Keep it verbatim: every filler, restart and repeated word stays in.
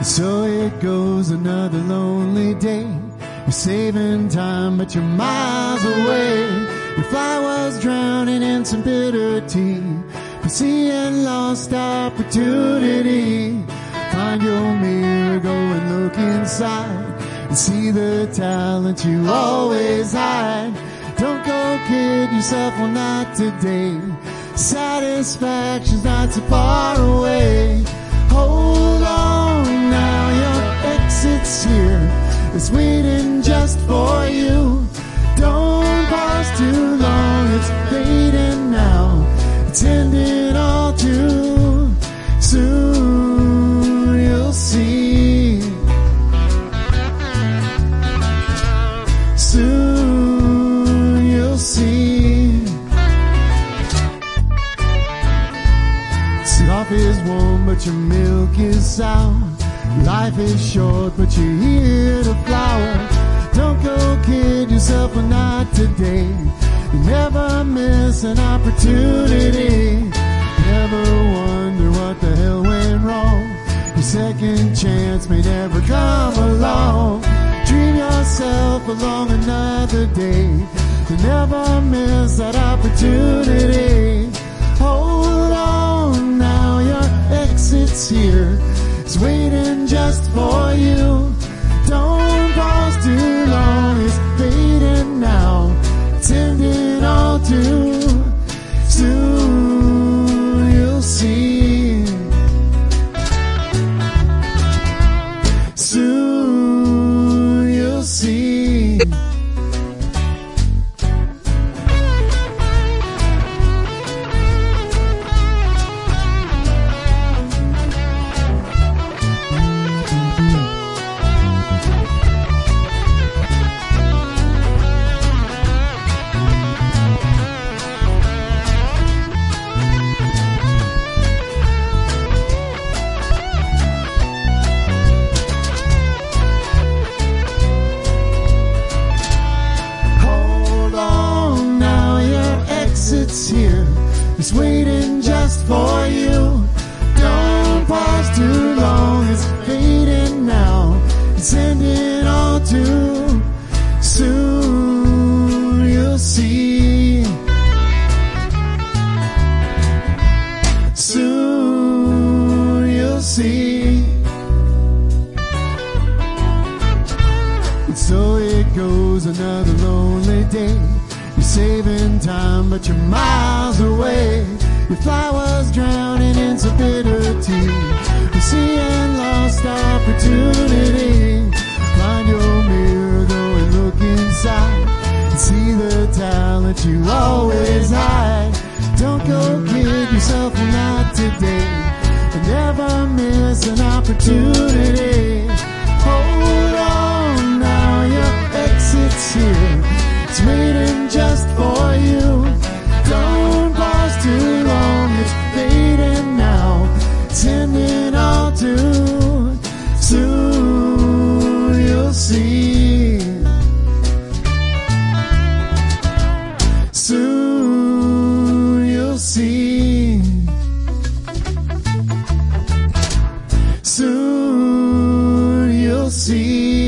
So it goes another lonely day. You're saving time, but you're miles away. Your fly was drowning in some bitter tea, foreseeing lost opportunity. Find your mirror, go and look inside, and see the talent you always hide. Don't go kid yourself, well not today. Satisfaction's not so far away. Hold on now, your exit's here. It's waiting just for you. Don't pause too long, it's fading now. It's ending all too soon, you'll see. Soon you'll see. Coffee is warm, but your milk is sour. Life is short, but you're here to flower. Don't go kid yourself, well not today. You never miss an opportunity. Never wonder what the hell went wrong. Your second chance may never come along. Dream yourself along another day. You never miss that opportunity. Hold on now, your exit's here. It's waiting just for you. Don't pause too long, it's fading now. It's ending all too soon, you'll see. Soon you'll see. Here, it's waiting just for you. Don't pause too long, it's fading now. It's ending all too soon, you'll see. Soon you'll see. And so it goes another lonely day. You're saving time, but you're miles away. Your fly was drowning in some bitter tea. You're seeing lost opportunity. Find your mirror, go and look inside, and see the talent you always hide. Don't go kid yourself, well not today. And never miss an opportunity. Hold on now, your exit's here. It's waiting just for you. Don't pause too long, it's fading now. It's ending all too soon, you'll see. Soon you'll see. Soon you'll see.